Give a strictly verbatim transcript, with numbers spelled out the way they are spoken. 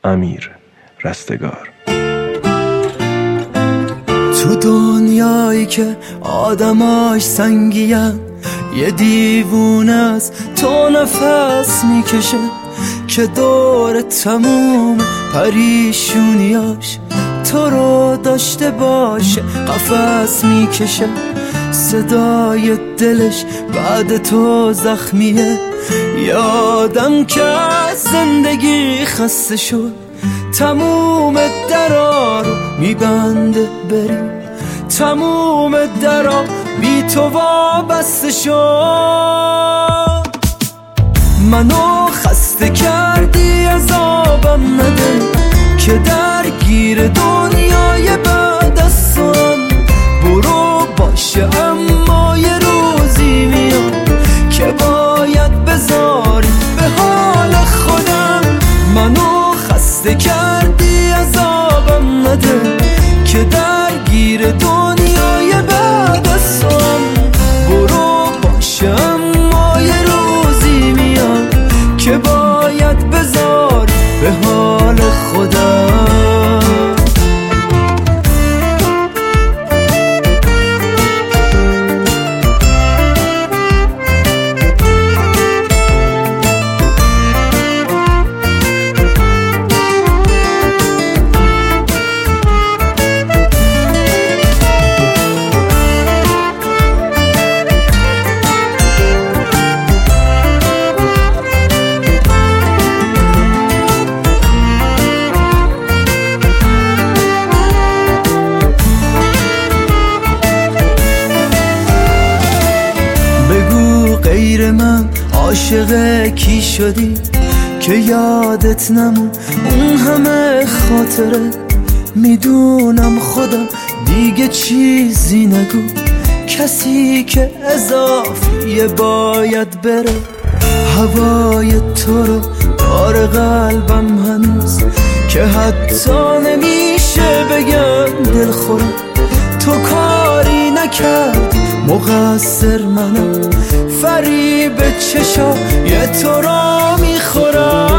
امیر رستگار. تو دنیایی که آدماش سنگین، یه دیوونه از تو نفس میکشه که دور تموم پریشونیاش تو رو داشته باشه قفس میکشه. صدای دلش بعد تو زخمیه، یه آدم که از زندگی خسته شد تموم درا رو میبنده بری، تموم درا بی تو وابسته شد. منو خسته کردی عذابم نده که درگیر دنیای بعد از توام. برو باشه اما یه روزی میاد که باید بذاری به حال خودم. منو خسته کردی عذابم نده که درگیر دنیای بعد از توام. برو باشه اما یه روزی میاد که باید بذاری به حال خودم. غیر من عاشق کی شدی که یادت نمون اون همه خاطره؟ میدونم خودم دیگه چیزی نگو، کسی که اضافیه باید بره. هوای تو رو داره قلبم هنوز که حتی نمیشه بگم دلخورم. تو کاری نکردی مقصر منم، فریب چشا یه تو را میخورم.